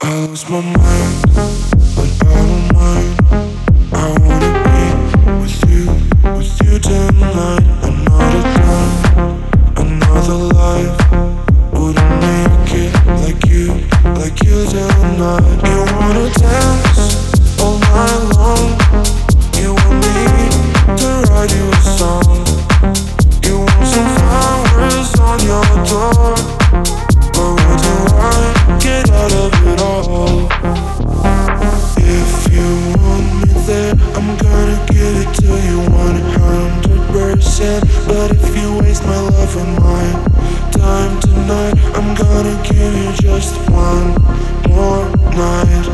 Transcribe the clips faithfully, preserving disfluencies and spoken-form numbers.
I lose my mind, but I don't mind. I wanna be with you, with you tonight. Another time, another life. Wouldn't make it like you, like you tonight. You wanna dance all night long. You want me to write you a song. You want some flowers on your door. But what do I get out of it all? If you want me there, I'm gonna give it to you one hundred percent. But if you waste my love and my time tonight, I'm gonna give you just one more night.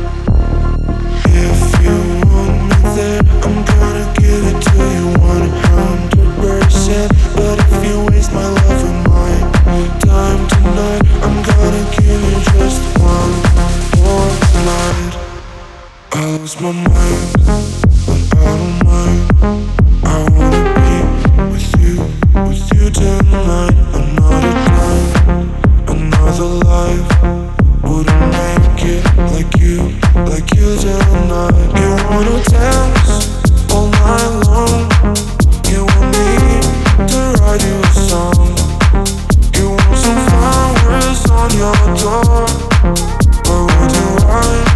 If you want me there, I'm gonna give it to you one hundred percent. But if you waste my love and my time tonight, I'm gonna give you just one more night. I lose my mind, but I don't mind. I wanna be with you, with you tonight. Another time, another life. Wouldn't make it like you, like you tonight. You wanna dance all night long. You want me to write you a song. You want some flowers on your door. But what do I